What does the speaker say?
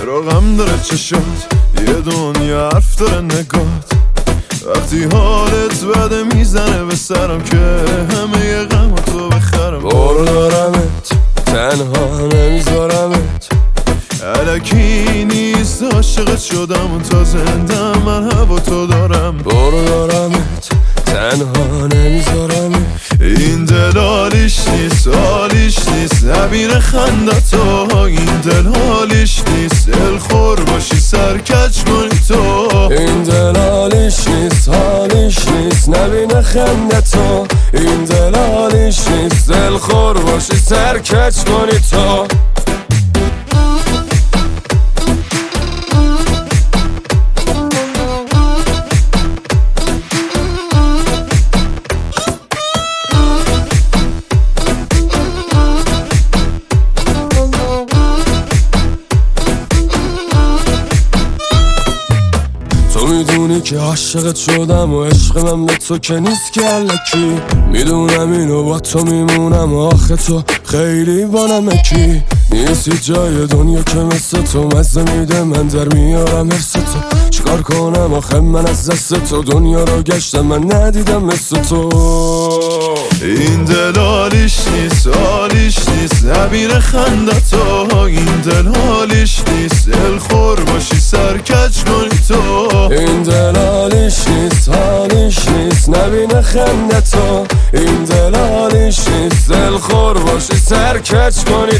رقم داره چشات، یه دنیا حرف داره نگات. وقتی حالت بده میزنه به سرم که همه ی غم تو بخرم. برو دارمت، تنها نمیذارمت، الکی نیست عاشقت شدم و تا زنده من هوا تو دارم. برو دارمت، تنها نمیذارمت، این دل حالیش نیست، حالیش نیست نبینه خندتو. این دل حالیش نیست، دل خور باشی سرکج کنی تو. این دل حالیش نیست، حالیش نیست نبینه خندتو. این دل حالیش نیست، دل خور باشی سرکج کنی تو. تو میدونی که عاشقت شدم و عشق من به تو که نیست که الکی. میدونم اینو با تو میمونم و آخه تو خیلی با نمکی. نیستی جای دنیا که مثل تو مزه میده، من در میارم حرس تو. چیکار کنم آخه من از دست تو دنیا رو گشتم، من ندیدم مثل تو. این دل حالیش نیست، حالیش نیست نبینه خندتو. این دل حالیش نیست، دل خور باشی سرکج کنی تو. این دل حالیش نیست، حالیش نیست نبینه خندتو. این دل حالیش نیست، دل خور باشی سرکج کنی